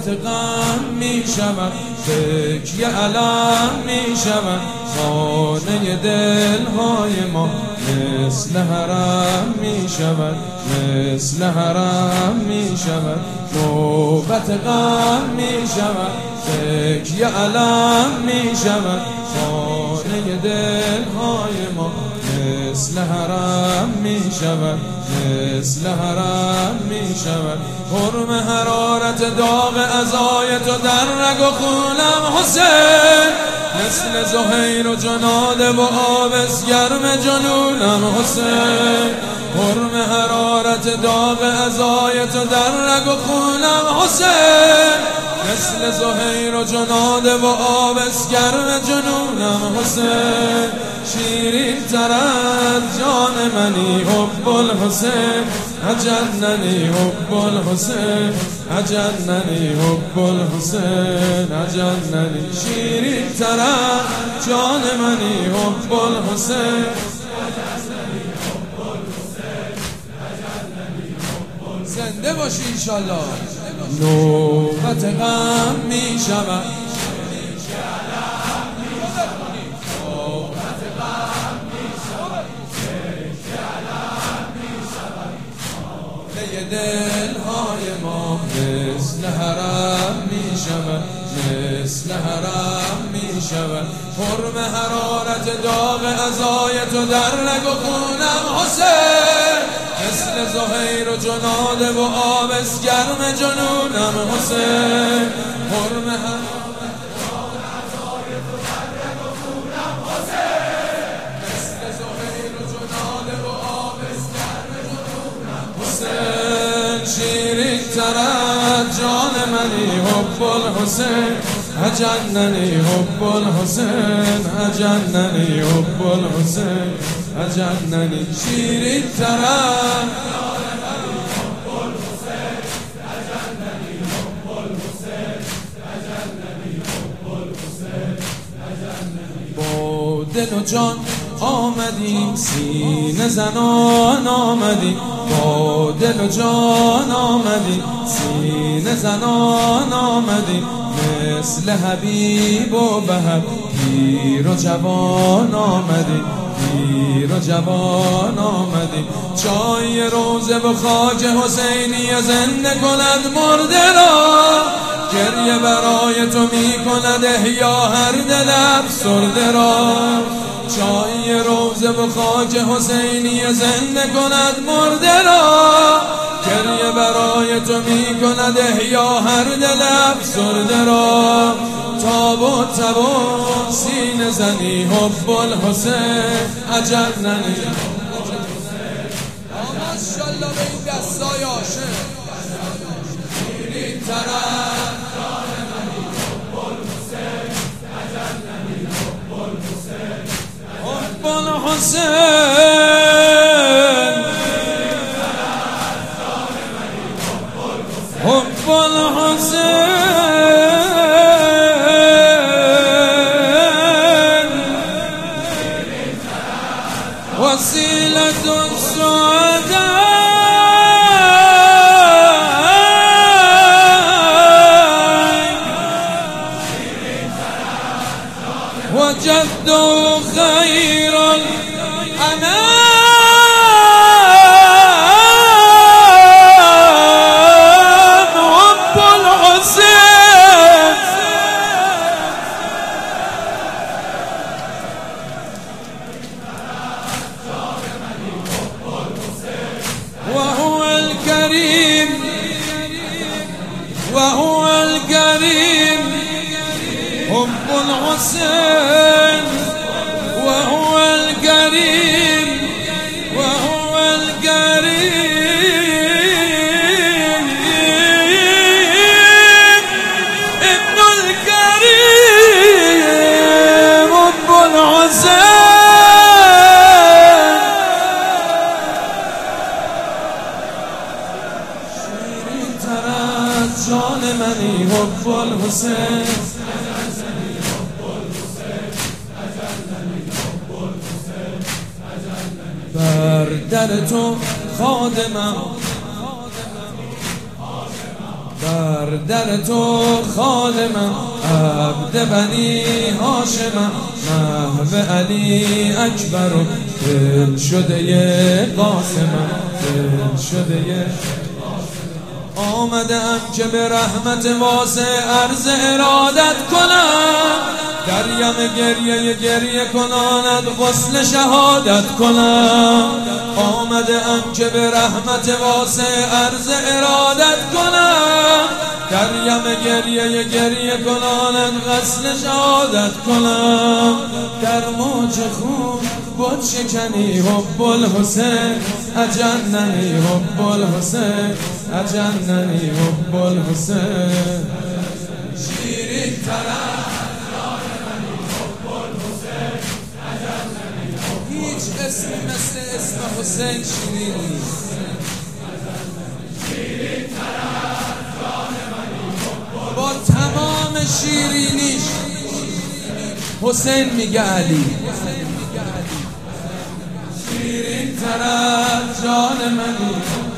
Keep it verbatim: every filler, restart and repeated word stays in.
نوبت غم می شود، تکیه علم می شود، خانه دلهای ما مثل حرم می شود، مثل حرم می شود. نوبت غم می شود، تکیه علم می شود، خانه دلهای ما مثل حرم می شود، مثل حرم می شود. حرم حرارت داغ عزای تو در رگ و خونم حسین، مثل زهیر و جناده و آبس گرم جنونم حسین. حرم حرارت داغ عزای تو در رگ و خونم حسین، مثل زهیر و جناده و آبس گرم جنونم حسین. شیرین تر از جان منی حب الحسین، اجننی حب الحسین، اجننی حب الحسین، اجننی. شیرین تر از جان منی حب الحسین، زنده باشی انشالله. نوبت غم می شود، دلهای ما مثل حرم می شود، مثل حرم می شود. حرم حرارت داغ عزای تو در رگ و خونم حسین، مثل زهیر و جناده و آبس گرم جنونم حسین. حرم حرارت داغ عزای تو در رگ و خونم حسین، مثل زهیر و جناده و آبس گرم جنونم حسین. شیرین تر از جان منی حب الحسین، اجننی حب الحسین، اجننی حب الحسین، اجننی. شیرین تر از جان منی حب الحسین، اجننی حب الحسین، اجننی حب الحسین، اجننی. با دل و جان آمدیم سینه زنان آمدیم، با دل و جان آمدیم سینه زنان آمدیم، مثل حبیب و بهر پیر و جوان آمدیم، پیر و جوان آمدیم. چای روزه و خاک حسینی زنده کند مرده را، گریه برای تو می کند احیا هر دل افسرده را. چای روزه و خاک حسینی زنده کند مرده را، گریه برای تو می کند احیا هر دل افسرده را. تاب و تب و سینه زنی حب الحسین، اجننی. ماشاءالله به این دستای عاشق. شیرین تر از جان منی حب الحسین، اجننی حب الحسین، حب الحسین. حب الحسین وسیلة السعداء وجد خير الأنام. وهو الكريم، وهو الكريم حب الحسين، وهو الكريم، وهو الكريم ابن الكريم حب الحسين. جان منی حب الحسین، بر در تو خادمم، بر در تو خال من، عبد بنی هاشمم، محو علی اکبر و دل شده قاسمم، دل شده. آمدم که به رحمت واسع عرض ارادت کنم، دریم گریه گریه کناند غسل شهادت کنم. آمدم که به رحمت واسع عرض ارادت کنم، دریم گریه گریه کناند غسل شهادت کنم. در موج خون بود شکنی حب الحسین، اجننی حب الحسین، اجننی حب الحسین. شیرین ترم هیچ اسمی مثل اسم حسین شیرین نیست. با تمام شیرینیش حسین میگه علی. شیرین تر از جان منی